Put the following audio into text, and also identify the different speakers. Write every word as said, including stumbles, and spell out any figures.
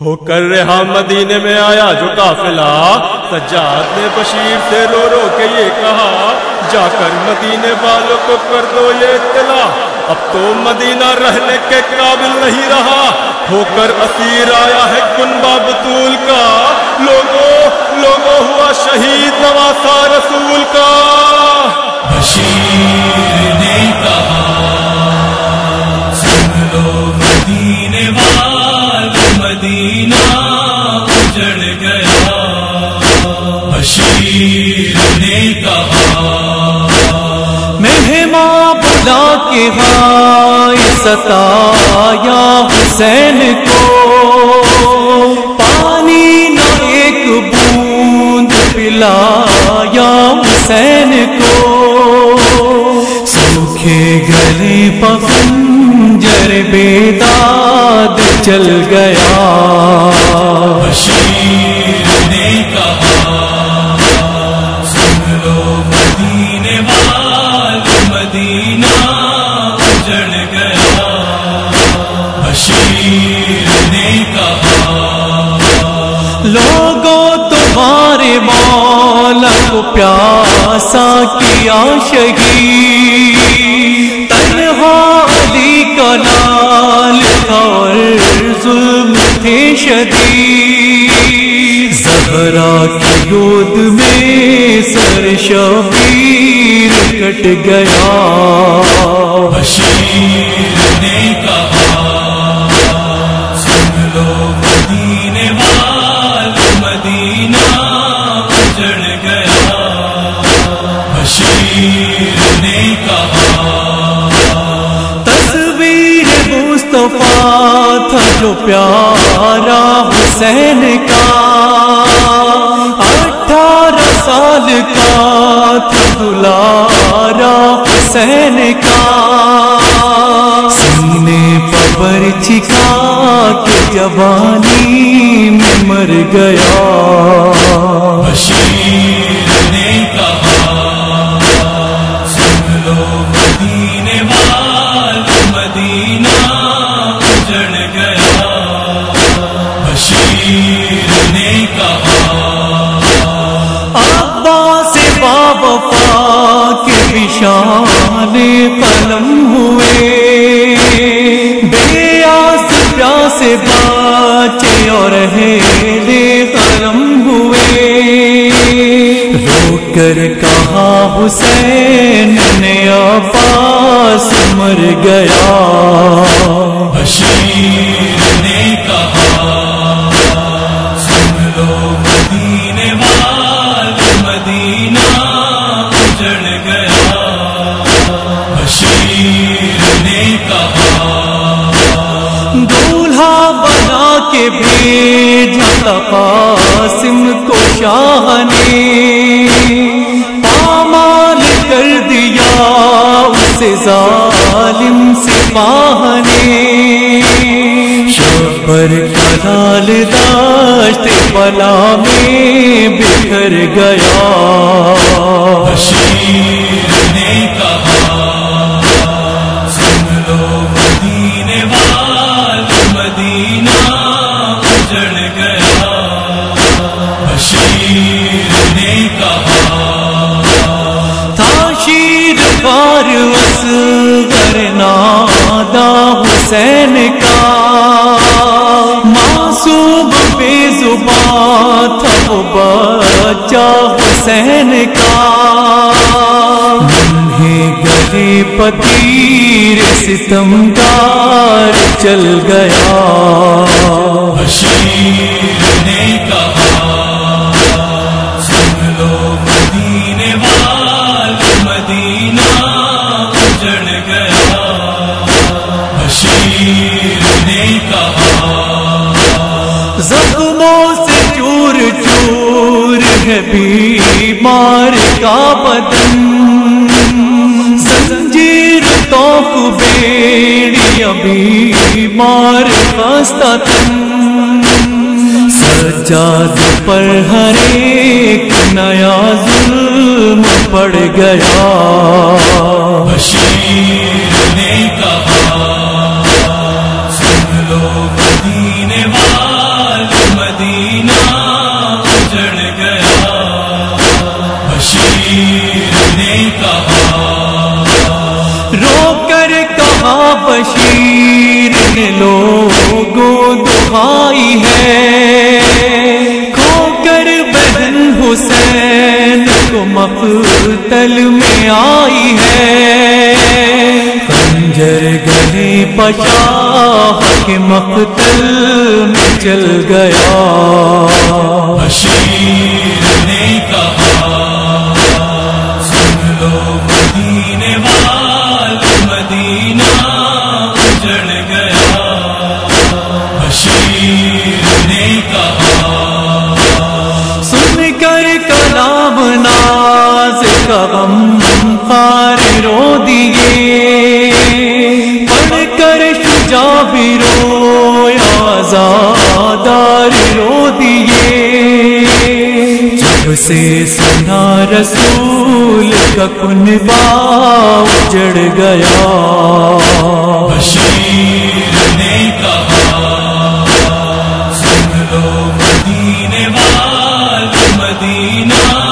Speaker 1: ہو کر رہا مدینے میں آیا جو قافلہ، سجاد نے بشیر سے رو رو کے یہ کہا، جا کر مدینے والوں کو کر دو یہ اطلاع، اب تو مدینہ رہنے کے قابل نہیں رہا، ہو کر اسیر آیا ہے کنبہ بطول کا، لوگوں لوگوں ہوا شہید نواسا رسول کا۔
Speaker 2: بشیر نے کہا سن لو مدینے والے، مدینہ اجڑ گیا۔ بشیر نے کہا
Speaker 3: مہماں بلا کے ہائے ستایا حسین کو، پانی نہ ایک بوند پلایا حسین کو، سوکھے گلے پخنجر بیداد چل گیا۔
Speaker 2: بشیر نے کہا سن لو مدینے والے، مدینہ اجڑ گیا۔ بشیر نے کہا
Speaker 3: لوگوں تمہارے مولا کو پیاسا کیا شہید، تنہا علی کا لال تھا اور ظلم تھے شدید، زہرا کی گود میں سر شبیر کٹ گیا۔
Speaker 2: بشیر نے کہا سن لو مدینے والے، مدینہ اجڑ گیا۔ بشیر نے کہا
Speaker 3: تصویر مصطفیٰ تھا جو پیارا حسین کا، اٹھارہ سال کا تھا دلارا حسین کا، سینے پر چھکا کے جوانی میں مر گیا۔
Speaker 2: بشیر نے کہا سن لو مدینے والے، مدینہ اجڑ گیا۔ بشیر نے کہا
Speaker 3: عباس باوفا کے بشان قلم ہوئے، بے آس پیاس باچے اور اہل حرم ہوئے، رو کر کہا حسین نے عباس مر گیا۔
Speaker 2: بشیر نے کہا سن لو مدینے والے، مدینہ اجڑ گیا۔ بشیر نے کہا
Speaker 3: دولہا بنا کے بھیجا تھا قاسم کو شاہ نے، پامال کر دیا اسے ظالم سپاہ نے، شبر کا لال داشت بلا میں بکھر گیا۔
Speaker 2: بشیر نے کہا سن لو مدینے والے، مدینہ اجڑ گیا۔ بشیر نے کہا
Speaker 3: تھا شیر بار اصغر نادا حسین کا، معصوم بے زبان تھا وہ بچہ حسین کا، ننھے گلے پتیر ستمگار چل گیا۔
Speaker 2: بشیر نے کہا سن لو مدینے والے، مدینہ اجڑ گیا۔ بشیر نے کہا
Speaker 3: زخموں سے چور چور ہے بیمار کا بدن، زنجیر توق بیڑیاں بیمار خستہ تن، سجاد پر ہر ایک نیا ظلم پڑ گیا۔
Speaker 2: بشیر نے کہا سن لو مدینے والے،
Speaker 3: مقتل میں آئی ہے، خنجر گلے پشاہ کے مقتل میں چل گیا۔
Speaker 2: بشیر نے کہا سن لو مدینے والے مدینہ اجڑ گیا۔ بشیر نے کہا
Speaker 3: سن کر کلام ناز کا غم خار رو دیے، پڑھ کر شجاع بھی رویا آزادار رو دیے۔ جب سے سنا رسول کا کنبہ اجڑ گیا۔
Speaker 2: بشیر نے کہا سن لو مدینے والے مدینہ